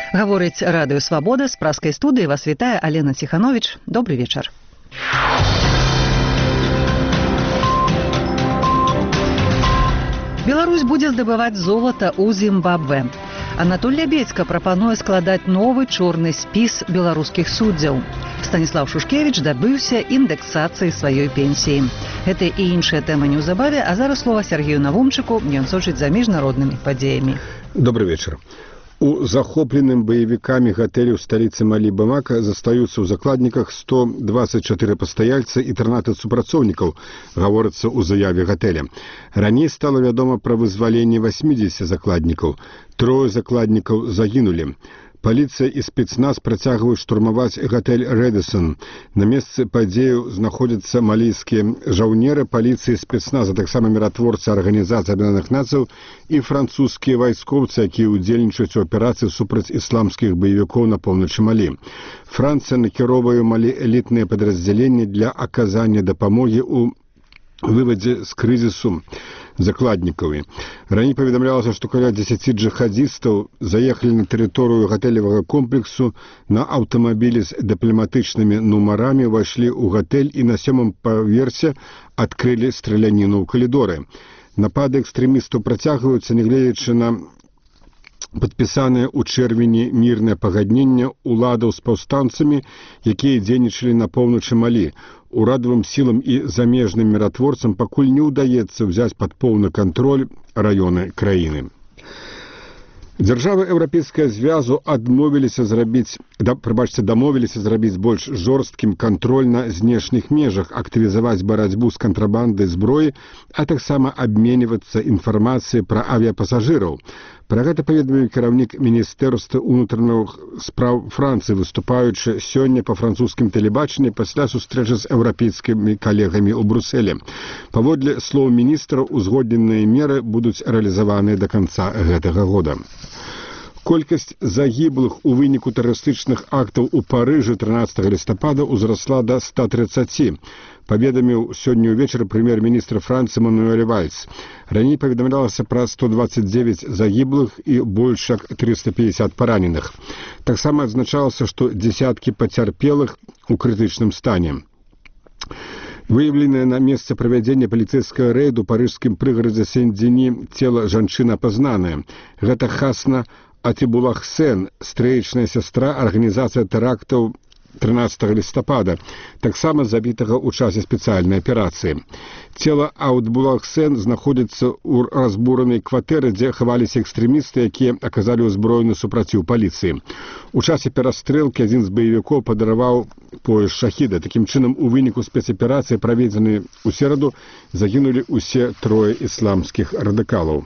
Гаворыць радыё «Свабода», з праскай студыі вас вітае Алена Ціхановіч. Добры вечар. Беларусь будзе здабываць золата ў Зімбабве. Анатоль Лябедзька прапануе складаць новы чорны спіс беларускіх суддзяў. Станіслав Шушкевіч дабыўся індэксацыі сваёй пенсіі. Гэта і іншыя тэмы неўзабаве, а зараз слова Сергею Навумчыку, ён сочыць за міжнароднымі падзеямі. Добрый вечер. У захопленым боевиками гатэлі ў сталіцы Малі Бамака застаюцца ў закладніках 124 пастаяльца і 13 супрацоўнікаў, гаворыцца ў заяве гатэля. Раней стала вядома пра вызваленне 80 закладнікаў. 3 закладнікаў загінулі. Паліцыя і спецназ працягваюць штурмаваць гатэль «Рэдысон». На месцы падзею знаходзяцца малійскія жаўнеры паліцыі і спецназа, таксама міратворцы Арганізацыі Аб'яднаных Нацыяў і французскія вайскоўцы, якія ўдзельнічаюць у аперацыі супраць ісламскіх баевікоў на поўначы Малі. Францыя накіроўвае Малі элітныя падраздзяленні для аказання дапамогі ў вывадзе з крызісу закладнікаў. Раней паведамлялася, што каля 10 джихадзістаў заехалі на тэрыторыю гатэлевага комплексу на аўтамабілі з дыпламатычнымі нумарамі, ўвайшлі ў гатэль і на 7-м паверсе адкрылі страляніну ў калідоры. Напады экстрэмістаў працягваюцца, нягледзячы на падпісаныя ў чэрвені мірнае пагадненне уладаў з паўстанцамі, якія дзейнічалі на поўначы Малі. Урадавым сілам і замежным міратворцам пакуль не ўдаецца ўзяць пад поўны кантроль раёны краіны. Дзяржавы Еўрапейскага звязу дамовіліся зрабіць больш жорсткім кантроль на знешніх межах, актывізаваць барацьбу з кантрабандай зброі, а таксама абменьвацца інфармацыяй пра авіяпасажыраў. Пра гэта паведаміў кіраўнік Міністэрства ўнутраных спраў Францыі, выступаючы сёння па французскім тэлебачанні пасля сустрэчы з еўрапейскімі калегамі ў Брусэлі. Паводле слоў міністра, узгодненыя меры будуць рэалізаваныя да канца гэтага года. Колькасць загіблых у выніку тэрарыстычных актаў у Парыжы 13 лістапада ўзрасла да 130, паведаміў сёння ўвечары прэм'ер-міністр Францыі Мануэль Вальс. Раней паведамлялася пра 129 загіблых і больш як 350 параненых. Таксама адзначалася, што дзесяткі пацярпелых у крытычным стане. Выяўленае на месцы правядзення паліцэйскага рэйду ў парыжскім прыгарадзе Сен-Дзені цела жанчыны апазнанае. Гэта Хасна Атибулах-Сен, стрэечная сястра арганізацыі тэрактаў 13 лістапада, таксама забітага ў часе спецыяльнай аперацыі. Цела Атибулах-Сен знаходзіцца ў разбуранай кватэры, дзе хаваліся экстрэмісты, якія аказалі ўзброены супраціў паліцыі. У часе перастрэлкі адзін з баевікоў падараваў пояс шахіда. Такім чынам, у выніку спецаперацыі, праведзенай у сераду, загінулі ўсе 3 ісламскіх радыкалаў.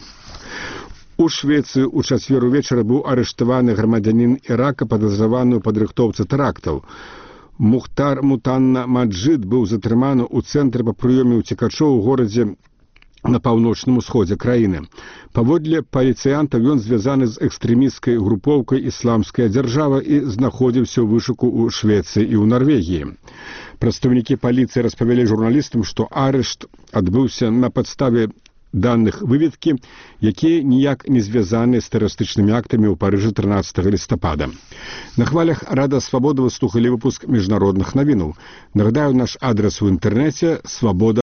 У Швецыі ў чацвер увечары быў арыштаваны грамадзянін Ірака, падазраваны ў падрыхтоўцы тэрактаў. Мухтар Мутанна Маджид быў затрыманы ў цэнтры па прыёме ўцекачоў у горадзе на паўночным усходзе краіны. Паводле паліцыянтаў, ён звязаны з экстрэмісцкай групоўкай «Ісламская дзяржава» і знаходзіўся ў вышуку ў Швецыі і ў Нарвегіі. Прадстаўнікі паліцыі распавялі журналістам, што арышт адбыўся на падставе даных выведкі, якія ніяк не звязаны з тэрарыстычнымі актамі ў Парыжы 13 лістапада. На хвалях Рада Свабода вы слухалі выпуск міжнародных навінаў. Нагадаю, наш адрес у інтэрнэце свабода.